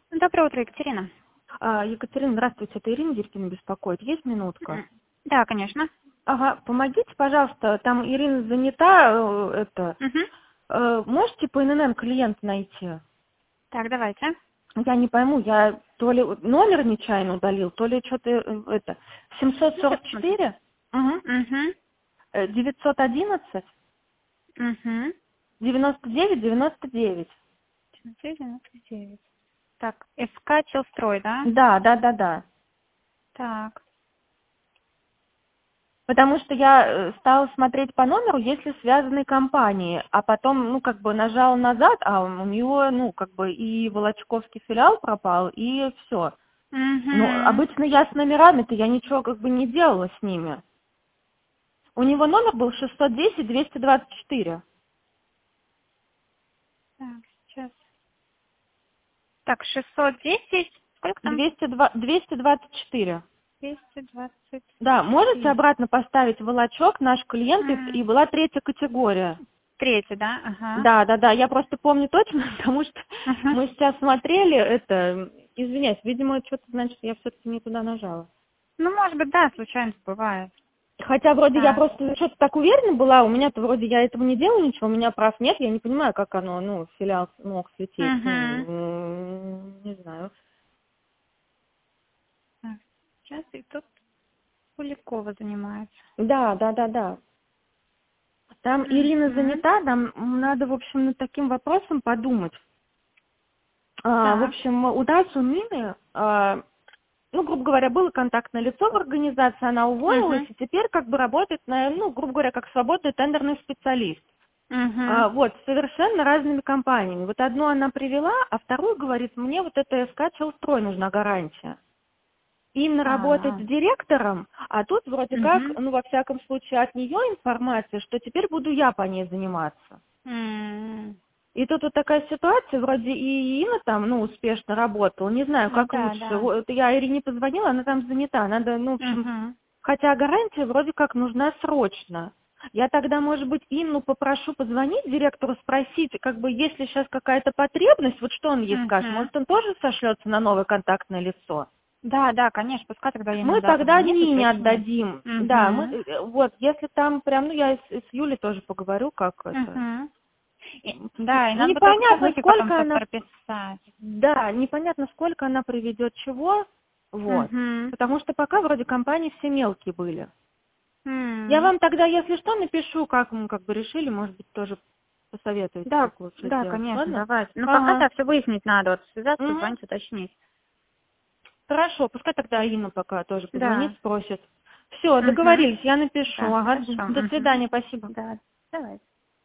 Доброе утро, Екатерина. Екатерина, здравствуйте, это Ирина Диркина беспокоит. Есть минутка? Да, конечно. Ага, помогите, пожалуйста, там Ирина занята, можете по ННН клиента найти? Так, давайте. Я не пойму, я то ли номер нечаянно удалил, то ли что-то 744 911 99 99. 99. Так, СК Челстрой, да? Да. Так. Потому что я стала смотреть по номеру, если связанные компании, а потом, нажала назад, а у нее, и Волочковский филиал пропал, и все. Обычно я с номерами-то, я ничего не делала с ними. У него номер был 610 224. Так, сейчас. Так, 610, сколько там? 224. 220. Да, можете обратно поставить Волочок, наш клиент, и была третья категория. Третья, да? Ага. Да, я просто помню точно, потому что мы сейчас смотрели извиняюсь, видимо, что-то значит, я все-таки не туда нажала. Может быть, да, случайно бывает. Хотя вроде я Так. просто что-то так уверена была, у меня-то вроде я этого не делаю ничего, у меня прав нет, я не понимаю, как оно, филиал мог слететь, не знаю. Так, сейчас и тут Куликова занимается. Да. Там Ирина занята, нам надо, в общем, над таким вопросом подумать. В общем, у нас у Нины, грубо говоря, было контактное лицо в организации, она уволилась, и теперь работает, грубо говоря, как свободный тендерный специалист. Совершенно разными компаниями. Вот одну она привела, а вторую говорит, мне вот эта СК Челстрой нужна гарантия. Именно работать с директором, а тут вроде как, во всяком случае, от нее информация, что теперь буду я по ней заниматься. И тут вот такая ситуация, вроде и Инна там, успешно работала, не знаю, как лучше. Да. Вот я Ирине позвонила, она там занята, надо, в общем, хотя гарантия вроде как нужна срочно. Я тогда, может быть, Инну попрошу позвонить директору, спросить, есть ли сейчас какая-то потребность, вот что он ей скажет, может, он тоже сошлется на новое контактное лицо? Да, конечно, пускай тогда Мы тогда Нине отдадим. Да, если там прям, я с Юлей тоже поговорю, как это. Да, и надо бы только Непонятно, потом сколько она... прописать. Да, непонятно, сколько она проведет чего, потому что пока вроде компании все мелкие были. Я вам тогда, если что, напишу, как мы решили, может быть, тоже посоветуете, как лучше Да, сделать. конечно, Ладно? давайте. Пока все выяснить надо, связаться, позвонить, уточнить. Хорошо, пускай тогда Инна пока тоже позвонит, Да. спросит. Все, договорились, я напишу. Да, Ага, хорошо. до свидания, спасибо. Да, давайте.